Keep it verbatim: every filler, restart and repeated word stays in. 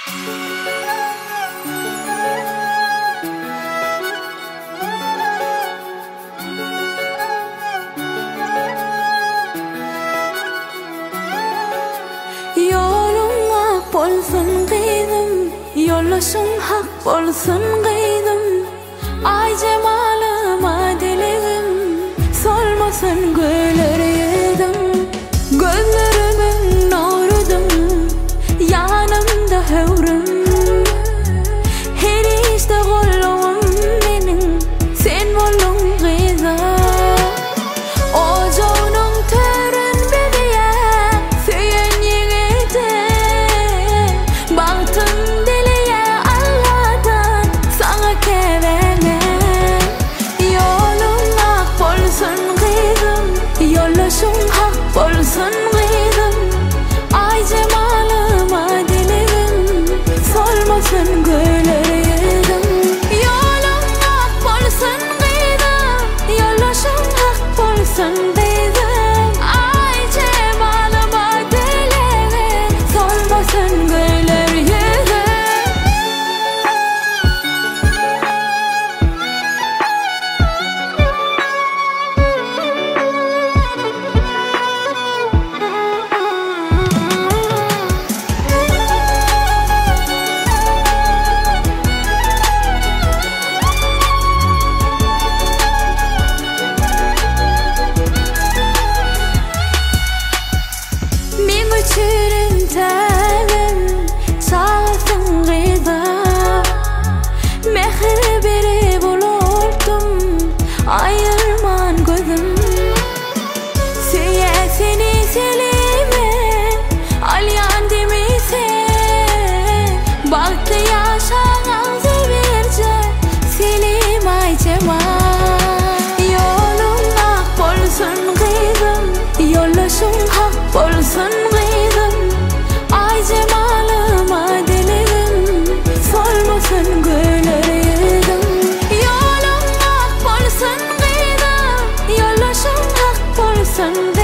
Yolun ak bolsun gıydım, yollaşın hak bolsun gıydım. Ay cemalıma diligim, solmasın güler yüzüm. Gözlerimin nuruydum, yanımda hevrim. Her işte golluğum benim, sen boldun gıydım. Ocağının törün bebeğe, süyen yiğide. Baktım diliye Allah'tan, sana kevene. Yolun ak bolsun gıydım, yollaşın hak bolsun gıydım. Ay cemalıma diligim, solmasın güler yüzüm. Yolun ak bolsun gıydım, yollaşın hak bolsun gıydım. Ay cemalıma diligim, solmasın güler yüzüm. Min uçurun tağım, sağsın gıyda. Mehir biri bulurdum, ayırman gözüm. Süye seni selime, alyan demişsin. Baktı yaşanan sevirce, selim ay cemal. Yolun ak bolsun gıydım, yollaşın hak bolsun gıydım. Ay cemalıma diligim, solmasın güler yüzüm. Yolun ak bolsun gıydım, yollaşın hak bolsun